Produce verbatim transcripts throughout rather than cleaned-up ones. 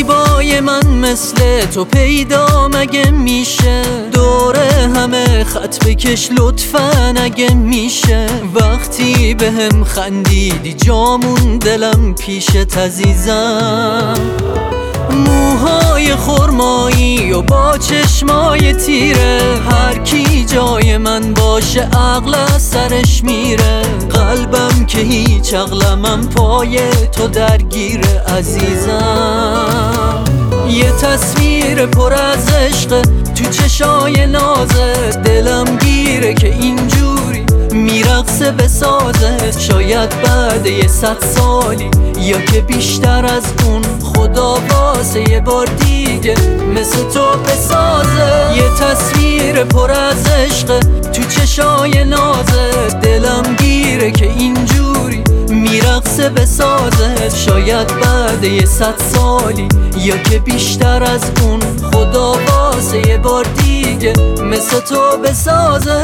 زیبای من مثل تو پیدا مگه میشه؟ دوره همه خط بکش لطفاً اگه میشه. وقتی به هم خندیدی جامون دلم پیشت عزیزم. موهای خرمایی و با چشمای تیره، هر کی جای من باشه عقل از سرش میره. قلبم که هیچ عقلمم پای تو درگیره عزیزم. یه تصویر پر از عشق تو چشای نازت، دلم گیره که اینجوری میرقصه به سازت. شاید بعد یه صد سالی یا که بیشتر از اون، خدا واسه یه بار دیگه مثل تو بسازه. یه تصویر پر از عشق تو چشای نازت، دلم گیره که اینجوری میرقصه به سازت. شاید بعد یه صد سالی یا که بیشتر از اون، خدا واسه یه بار دیگه مثل تو بسازه.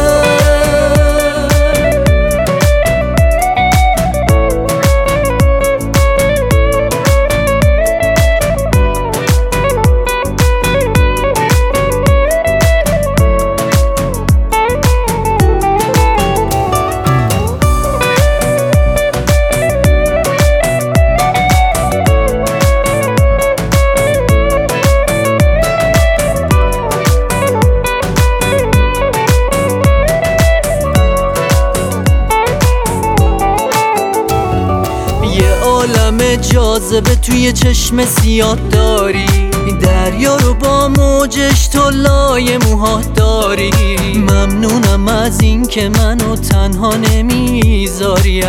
عالم جاذبه توی چشم سیاد داری، دریا رو با موجش تو لای موهات داری. ممنونم از این که منو تنها نمیذاری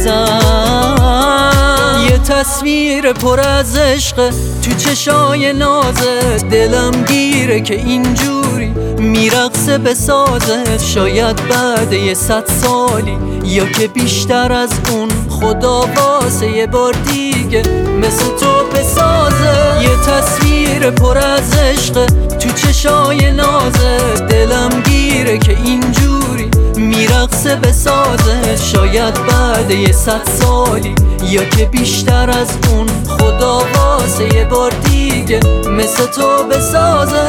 عزیزم. یه تصویر پر از عشق تو چشای نازت، دلم گیره که اینجوری میرقصه به سازت. شاید بعد یه صد سالی یا که بیشتر از اون، خدا واسه یه بار دیگه مثل تو بسازه. یه تصویر پر از عشق تو چشای نازت، دلم گیره که اینجوری میرقصه به سازت. شاید بعد یه صد سالی یا که بیشتر از اون، خدا واسه یه بار دیگه مثل تو بسازه.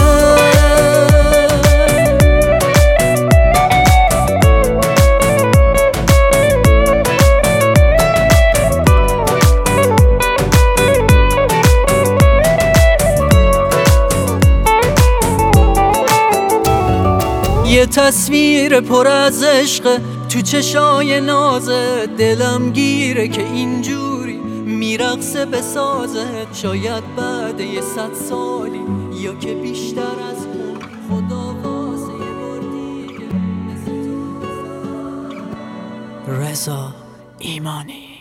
یه تصویر پر از عشق تو چشای نازت، دلم گیره که اینجوری میرقصه به سازت. شاید بعد یه صد سالی یا که بیشتر از اون، خدا واسه یه بار دیگه مثل تو. رضا ایمانی.